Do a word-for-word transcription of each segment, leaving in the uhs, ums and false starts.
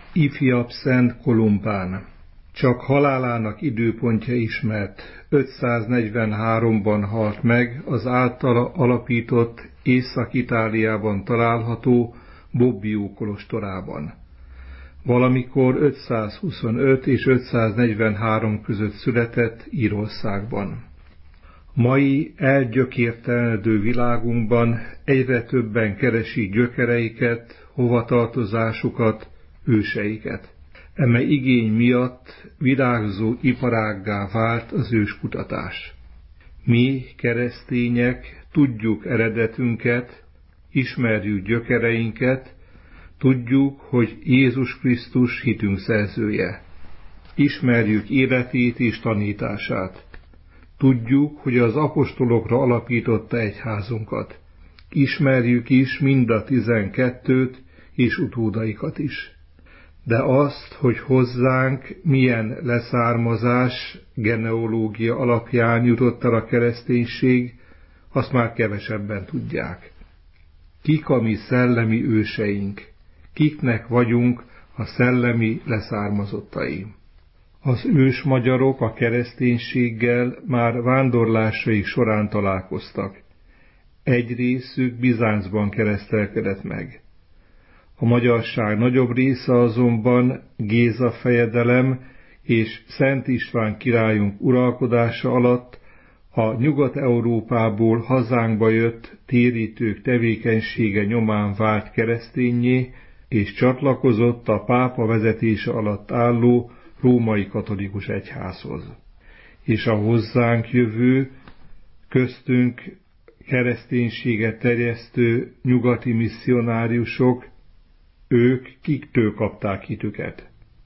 Ifjabb Szent Kolumbán. Csak halálának időpontja ismert. ötszáznegyvenháromban halt meg az általa alapított Észak-Itáliában található Bobbio kolostorában. Valamikor ötszázhuszonöt és ötszáznegyvenhárom között született Írországban. Mai elgyökértelenedő világunkban egyre többen keresik gyökereiket, hovatartozásukat, őseiket. Eme igény miatt virágzó iparággá vált az őskutatás. Mi, keresztények, tudjuk eredetünket, ismerjük gyökereinket, tudjuk, hogy Jézus Krisztus hitünk szerzője. Ismerjük életét és tanítását. Tudjuk, hogy az apostolokra alapította egyházunkat. Ismerjük is mind a tizenkettőt és utódaikat is. De azt, hogy hozzánk milyen leszármazás, genealógia alapján jutott el a kereszténység, azt már kevesebben tudják. Kik a mi szellemi őseink? Kiknek vagyunk a szellemi leszármazottai? Az ős magyarok a kereszténységgel már vándorlásaik során találkoztak. Egy részük Bizáncban keresztelkedett meg. A magyarság nagyobb része azonban Géza fejedelem és Szent István királyunk uralkodása alatt a Nyugat-Európából hazánkba jött térítők tevékenysége nyomán vált kereszténnyé, és csatlakozott a pápa vezetése alatt álló római katolikus egyházhoz. És a hozzánk jövő, köztünk kereszténységet terjesztő nyugati misszionáriusok, ők kiktől kapták hitüket.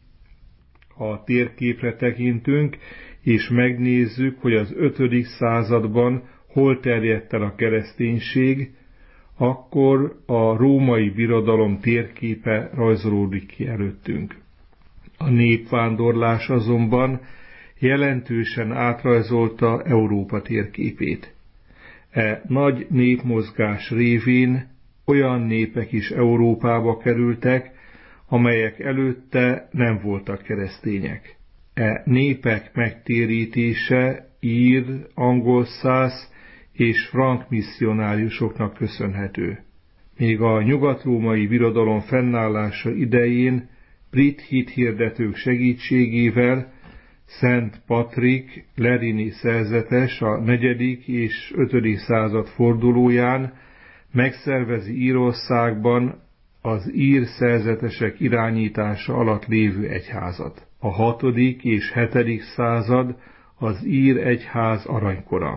Ha a térképre tekintünk, és megnézzük, hogy az ötödik században hol terjedt el a kereszténység, akkor a római birodalom térképe rajzolódik ki előttünk. A népvándorlás azonban jelentősen átrajzolta Európa térképét. E nagy népmozgás révén olyan népek is Európába kerültek, amelyek előtte nem voltak keresztények. E népek megtérítése ír, angolszász és frank misszionáriusoknak köszönhető. Még a nyugatrómai birodalom fennállása idején brit hithirdetők segítségével Szent Patrik lerini szerzetes a negyedik és ötödik század fordulóján megszervezi Írországban az ír szerzetesek irányítása alatt lévő egyházat. A hatodik és hetedik század az ír egyház aranykora.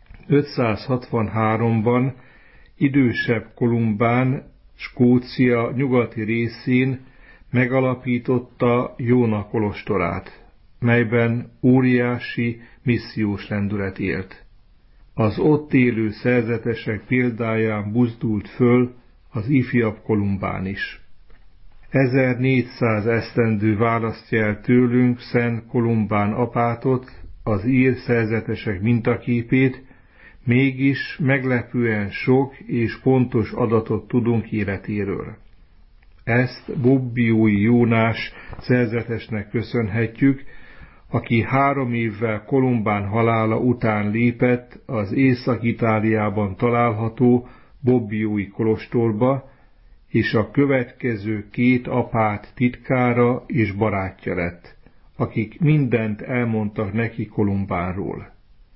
ötszázhatvanháromban idősebb Kolumbán Skócia nyugati részén megalapította Jóna kolostorát, melyben óriási missziós lendület élt. Az ott élő szerzetesek példáján buzdult föl az ifjabb Kolumbán is. ezernégyszáz esztendő választja el tőlünk Szent Kolumbán apátot, az ír szerzetesek mintaképét, mégis meglepően sok és pontos adatot tudunk életéről. Ezt Bobbiói Jónás szerzetesnek köszönhetjük, aki három évvel Kolumbán halála után lépett az Észak-Itáliában található Bobbiói kolostorba, és a következő két apát titkára és barátja lett, akik mindent elmondtak neki Kolumbánról.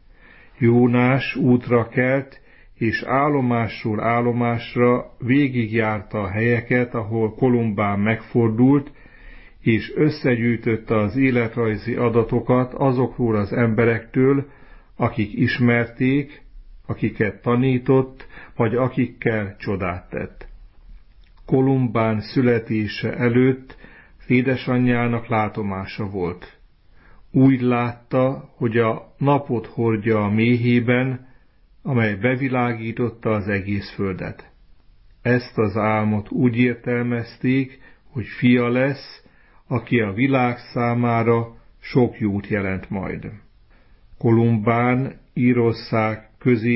Jónás útra kelt, és állomásról állomásra végigjárta a helyeket, ahol Kolumbán megfordult, és összegyűjtötte az életrajzi adatokat azokról az emberektől, akik ismerték, akiket tanított, vagy akikkel csodát tett. Kolumbán születése előtt édesanyjának látomása volt. Úgy látta, hogy a napot hordja a méhében, amely bevilágította az egész földet. Ezt az álmot úgy értelmezték, hogy fia lesz, aki a világ számára sok jót jelent majd. Kolumbán Írország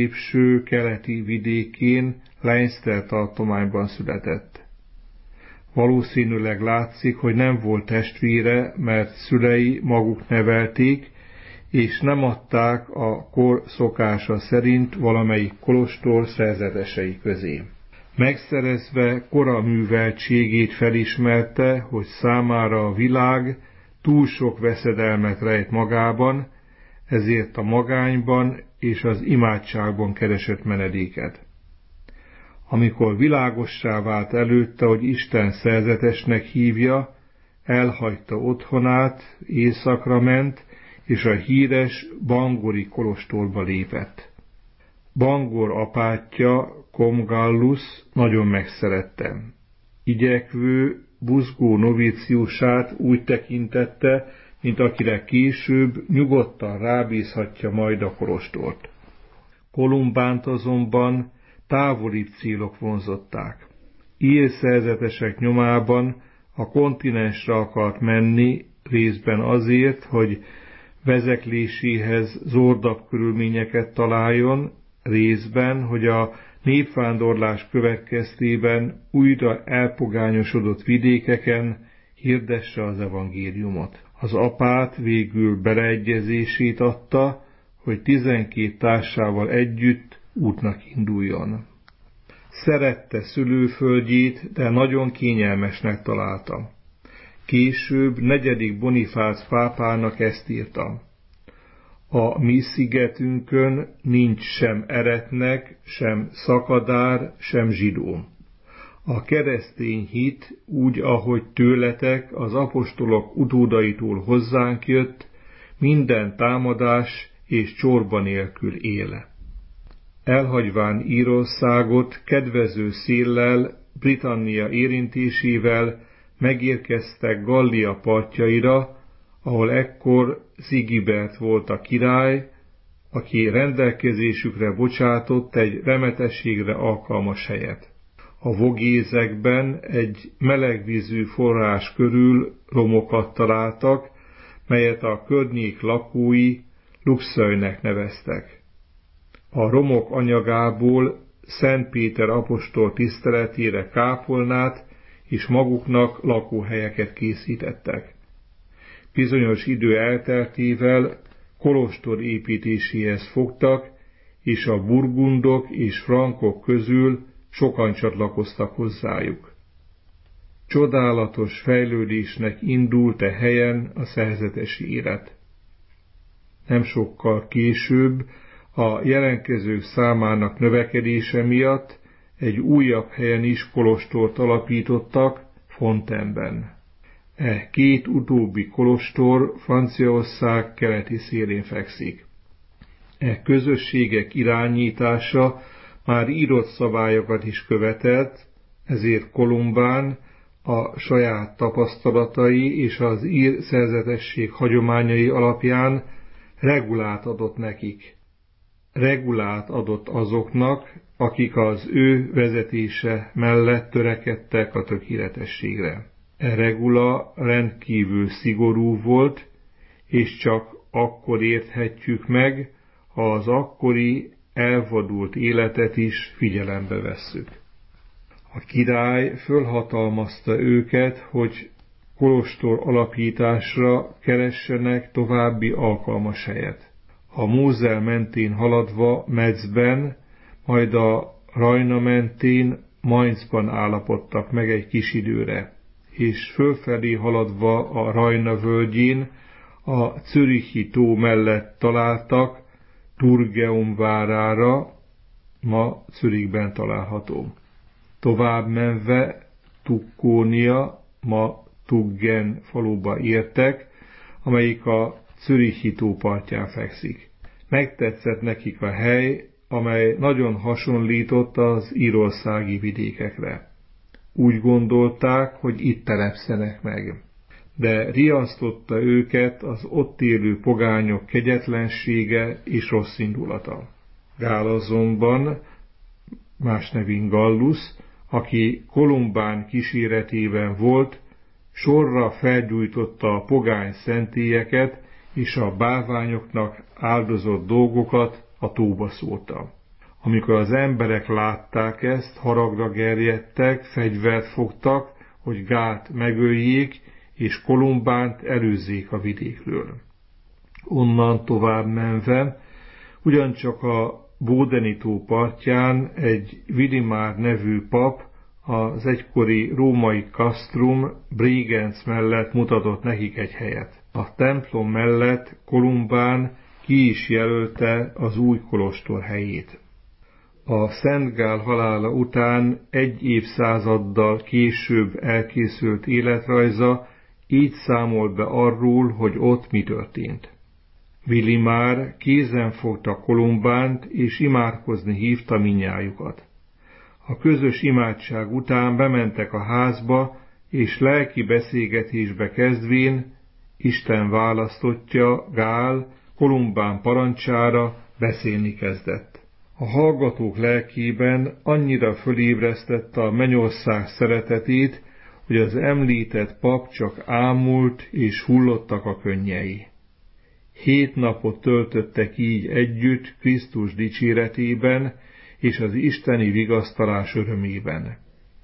középső keleti vidékén Leinster tartományban született. Valószínűleg látszik, hogy nem volt testvére, mert szülei maguk nevelték, és nem adták a kor szokása szerint valamelyik kolostor szerzetesei közé. Megszerezve kora műveltségét felismerte, hogy számára a világ túl sok veszedelmet rejt magában, ezért a magányban és az imádságban keresett menedéket. Amikor világossá vált előtte, hogy Isten szerzetesnek hívja, elhagyta otthonát, északra ment, és a híres bangori kolostorba lépett. Bangor apátja, Komgallus nagyon megszerette. Igyekvő, buzgó novíciusát úgy tekintette, mint akire később nyugodtan rábízhatja majd a kolostort. Kolumbánt azonban távolibb célok vonzották. Ír szerzetesek nyomában a kontinensre akart menni, részben azért, hogy vezekléséhez zordabb körülményeket találjon, részben, hogy a népvándorlás következtében újra elpogányosodott vidékeken hirdesse az evangéliumot. Az apát végül beleegyezését adta, hogy tizenkét társával együtt útnak induljon. Szerette szülőföldjét, de nagyon kényelmesnek találta. Később negyedik Bonifác pápának ezt írta: a mi szigetünkön nincs sem eretnek, sem szakadár, sem zsidó. A keresztény hit úgy, ahogy tőletek az apostolok utódaitól hozzánk jött, minden támadás és csorba nélkül él. Elhagyván Írországot kedvező széllel, Britannia érintésével megérkeztek Gallia partjaira, ahol ekkor Szigibert volt a király, aki rendelkezésükre bocsátott egy remetességre alkalmas helyet. A Vogézekben egy melegvízű forrás körül romokat találtak, melyet a környék lakói Luxeuilnek neveztek. A romok anyagából Szent Péter apostol tiszteletére kápolnát és maguknak lakóhelyeket készítettek. Bizonyos idő elteltével kolostor építéséhez fogtak, és a burgundok és frankok közül sokan csatlakoztak hozzájuk. Csodálatos fejlődésnek indult e helyen a szerzetesi élet. Nem sokkal később a jelentkezők számának növekedése miatt egy újabb helyen is kolostort alapítottak, Fontaineben. E két utóbbi kolostor Franciaország keleti szélén fekszik. E közösségek irányítása már írott szabályokat is követelt, ezért Kolumbán a saját tapasztalatai és az ír szerzetesség hagyományai alapján regulát adott nekik. Regulát adott azoknak, akik az ő vezetése mellett törekedtek a tökéletességre. E regula rendkívül szigorú volt, és csak akkor érthetjük meg, ha az akkori elvadult életet is figyelembe vesszük. A király fölhatalmazta őket, hogy kolostor alapításra keressenek további alkalmas helyet. A Mózel mentén haladva Metzben, majd a Rajna mentén Mainzban állapodtak meg egy kis időre, és fölfelé haladva a Rajna völgyén a Zürichi tó mellett találtak Turgeum várára, ma Zürichben található. Tovább menve Tukkónia, ma Tuggen faluba értek, amelyik a Zürichi tó partján fekszik. Megtetszett nekik a hely, amely nagyon hasonlított az írországi vidékekre. Úgy gondolták, hogy itt telepszenek meg. De riasztotta őket az ott élő pogányok kegyetlensége és rossz indulata. Gál azonban, más nevén Gallus, aki Kolumbán kíséretében volt, sorra felgyújtotta a pogány szentélyeket, és a bálványoknak áldozott dolgokat a tóba szórta. Amikor az emberek látták ezt, haragra gerjedtek, fegyvert fogtak, hogy Gált megöljék, és Kolumbánt előzzék a vidékről. Onnan tovább menve, ugyancsak a Bódeni-tó partján egy Vilimár nevű pap az egykori római castrum Bregenz mellett mutatott nekik egy helyet. A templom mellett Kolumbán ki is jelölte az új kolostor helyét. A Szent Gál halála után egy évszázaddal később elkészült életrajza így számol be arról, hogy ott mi történt. Vilimár kézen fogta Kolumbánt, és imádkozni hívta mindnyájukat. A közös imádság után bementek a házba, és lelki beszélgetésbe kezdvén Isten választottja Gál Kolumbán parancsára beszélni kezdett. A hallgatók lelkében annyira fölébresztette a mennyország szeretetét, hogy az említett pap csak ámult, és hullottak a könnyei. Hét napot töltöttek így együtt Krisztus dicséretében és az isteni vigasztalás örömében.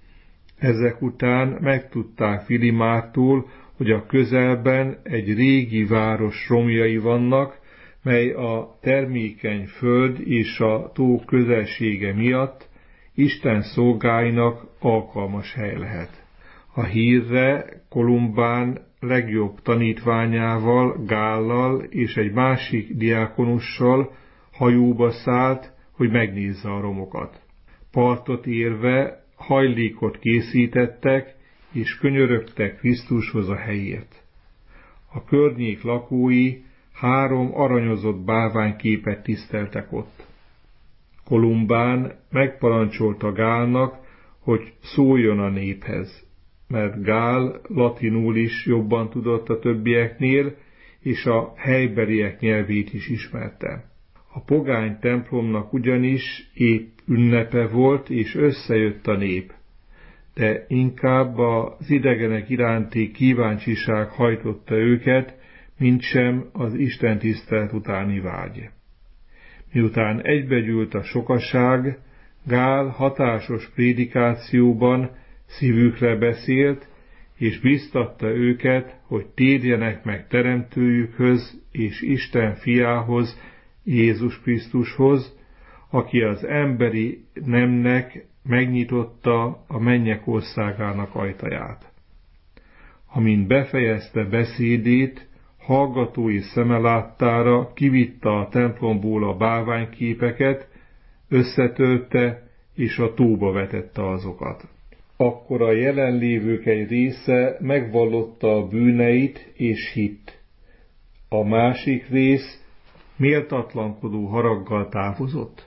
Ezek után megtudták Vilimártól, hogy a közelben egy régi város romjai vannak, mely a termékeny föld és a tó közelsége miatt Isten szolgáinak alkalmas hely lehet. A hírre Kolumbán legjobb tanítványával, Gállal és egy másik diákonussal hajóba szállt, hogy megnézze a romokat. Partot érve hajlékot készítettek, és könyörögtek Krisztushoz a helyért. A környék lakói három aranyozott bálványképet tiszteltek ott. Kolumbán megparancsolta Gálnak, hogy szóljon a néphez, mert Gál latinul is jobban tudott a többieknél, és a helybeliek nyelvét is ismerte. A pogány templomnak ugyanis épp ünnepe volt, és összejött a nép, de inkább az idegenek iránti kíváncsiság hajtotta őket, mintsem az istentisztelet utáni vágy. Miután egybegyűlt a sokaság, Gál hatásos prédikációban szívükre beszélt, és biztatta őket, hogy térjenek meg teremtőjükhöz és Isten fiához, Jézus Krisztushoz, aki az emberi nemnek megnyitotta a mennyek országának ajtaját. Amint befejezte beszédét, hallgatói szeme láttára kivitte a templomból a bálványképeket, összetörte és a tóba vetette azokat. Akkor a jelenlévők egy része megvallotta a bűneit és hitt. A másik rész méltatlankodó haraggal távozott.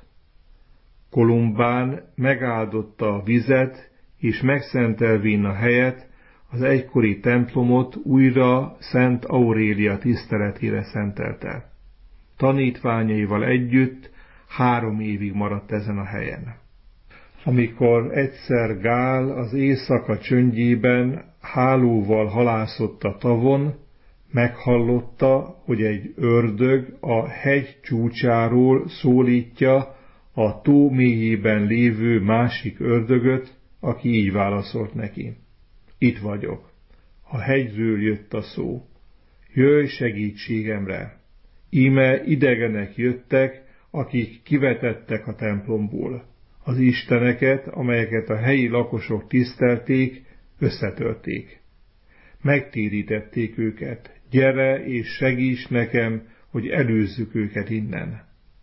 Kolumbán megáldotta a vizet, és megszentelvén a helyet, az egykori templomot újra Szent Aurélia tiszteletére szentelte. Tanítványaival együtt három évig maradt ezen a helyen. Amikor egyszer Gál az éjszaka csöndjében hálóval halászott a tavon, meghallotta, hogy egy ördög a hegy csúcsáról szólítja a tó mélyében lévő másik ördögöt, aki így válaszolt neki: Itt vagyok. A hegyről jött a szó. Jöjj segítségemre! Íme idegenek jöttek, akik kivetettek a templomból. Az isteneket, amelyeket a helyi lakosok tisztelték, összetörték. Megtérítették őket. Gyere és segíts nekem, hogy előzzük őket innen.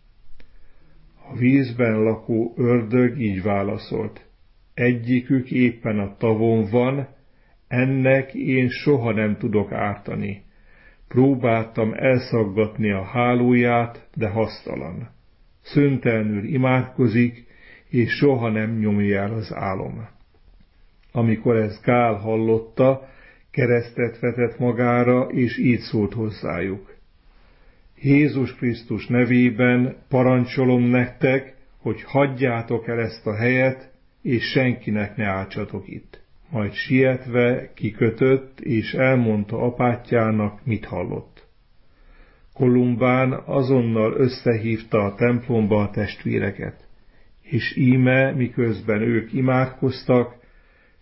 A vízben lakó ördög így válaszolt: Egyikük éppen a tavon van, ennek én soha nem tudok ártani. Próbáltam elszaggatni a hálóját, de hasztalan. Szüntelenül imádkozik, és soha nem nyomja el az álom. Amikor ezt Gál hallotta, keresztet vetett magára, és így szólt hozzájuk: Jézus Krisztus nevében parancsolom nektek, hogy hagyjátok el ezt a helyet, és senkinek ne álltsatok itt. Majd sietve kikötött, és elmondta apátjának, mit hallott. Kolumbán azonnal összehívta a templomba a testvéreket, és íme, miközben ők imádkoztak,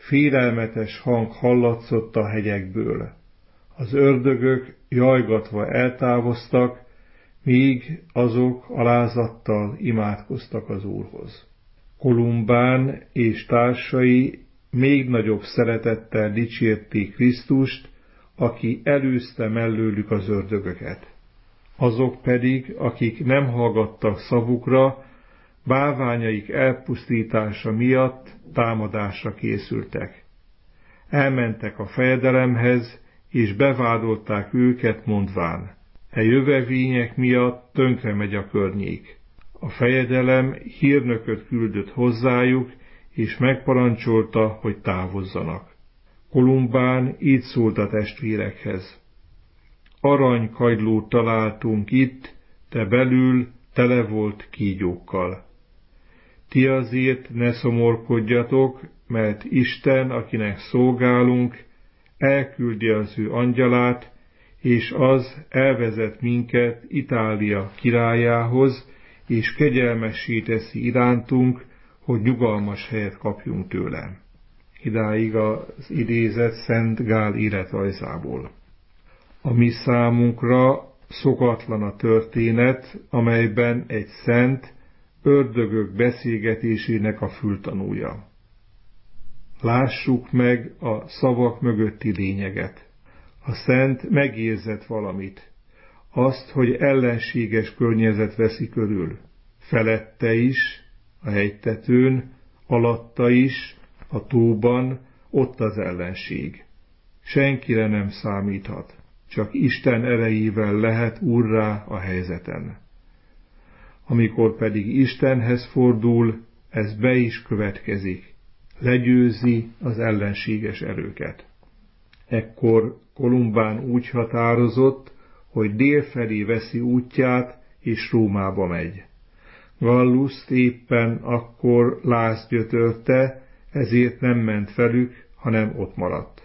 félelmetes hang hallatszott a hegyekből. Az ördögök jajgatva eltávoztak, míg azok alázattal imádkoztak az Úrhoz. Kolumbán és társai még nagyobb szeretettel dicsérték Krisztust, aki elűzte mellőlük az ördögöket. Azok pedig, akik nem hallgattak szavukra, bálványaik elpusztítása miatt támadásra készültek. Elmentek a fejedelemhez, és bevádolták őket, mondván: e jövevények miatt tönkre megy a környék. A fejedelem hírnököt küldött hozzájuk, és megparancsolta, hogy távozzanak. Kolumbán így szólt a testvérekhez: aranykagylót találtunk itt, de belül tele volt kígyókkal. Ti azért ne szomorkodjatok, mert Isten, akinek szolgálunk, elküldi az ő angyalát, és az elvezet minket Itália királyához, és kegyelmessé teszi irántunk, hogy nyugalmas helyet kapjunk tőle. Idáig az idézet Szent Gál életrajzából. A mi számunkra szokatlan a történet, amelyben egy szent ördögök beszélgetésének a fültanúja. Lássuk meg a szavak mögötti lényeget. A szent megérzett valamit, azt, hogy ellenséges környezet veszi körül. Felette is, a hegytetőn, alatta is, a tóban, ott az ellenség. Senkire nem számíthat, csak Isten erejével lehet úrrá a helyzeten. Amikor pedig Istenhez fordul, ez be is következik, legyőzi az ellenséges erőket. Ekkor Kolumbán úgy határozott, hogy délfelé veszi útját, és Rómába megy. Galluszt éppen akkor láz gyötörte, ezért nem ment velük, hanem ott maradt.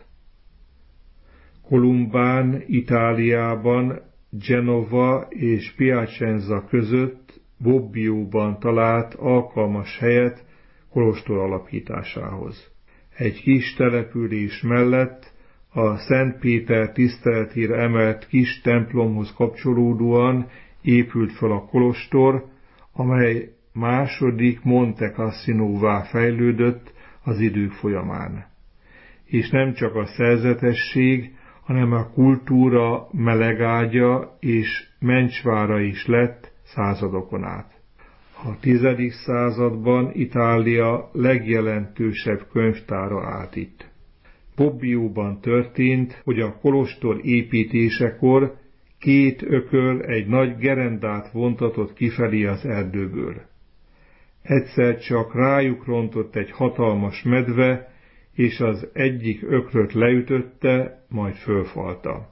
Kolumbán Itáliában, Genova és Piacenza között Bobbióban talált alkalmas helyet kolostor alapításához. Egy kis település mellett a Szent Péter tiszteletére emelt kis templomhoz kapcsolódóan épült fel a kolostor, amely második Monte Cassinóvá fejlődött az idők folyamán. És nem csak a szerzetesség, hanem a kultúra melegágya és mencsvára is lett századokon át. A tizedik században Itália legjelentősebb könyvtára állt itt. Bobbióban történt, hogy a kolostor építésekor két ököl egy nagy gerendát vontatott kifelé az erdőből. Egyszer csak rájuk rontott egy hatalmas medve, és az egyik ökröt leütötte, majd fölfalta.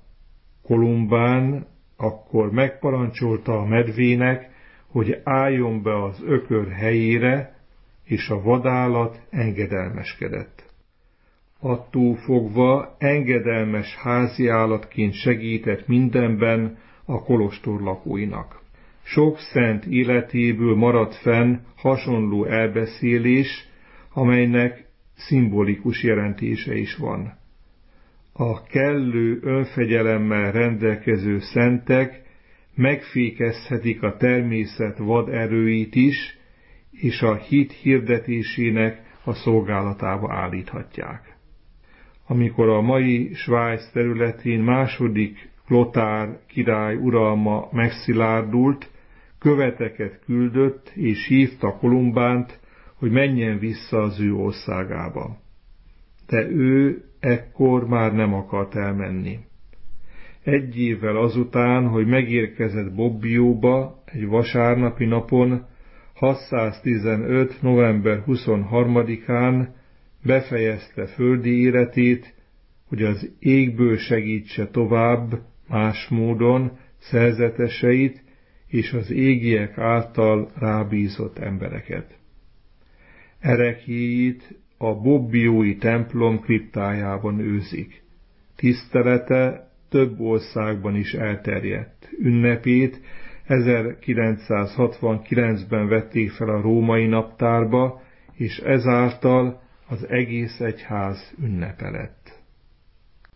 Kolumbán akkor megparancsolta a medvének, hogy álljon be az ökör helyére, és a vadállat engedelmeskedett. Attól fogva engedelmes háziállatként segített mindenben a kolostor lakóinak. Sok szent életéből maradt fenn hasonló elbeszélés, amelynek szimbolikus jelentése is van. A kellő önfegyelemmel rendelkező szentek megfékezhetik a természet vad erőit is, és a hit hirdetésének a szolgálatába állíthatják. Amikor a mai Svájc területén második Klotár király uralma megszilárdult, követeket küldött és hívta Kolumbánt, hogy menjen vissza az ő országába. De ő ekkor már nem akart elmenni. Egy évvel azután, hogy megérkezett Bobbióba egy vasárnapi napon, hatszáztizenöt. november huszonharmadikán befejezte földi életét, hogy az égből segítse tovább más módon szerzeteseit és az égiek által rábízott embereket. Ereklyéit a bobbiói templom kriptájában őrzik. Tisztelete több országban is elterjedt. Ünnepét ezerkilencszázhatvankilencben vették fel a római naptárba, és ezáltal az egész egyház ünnepe lett.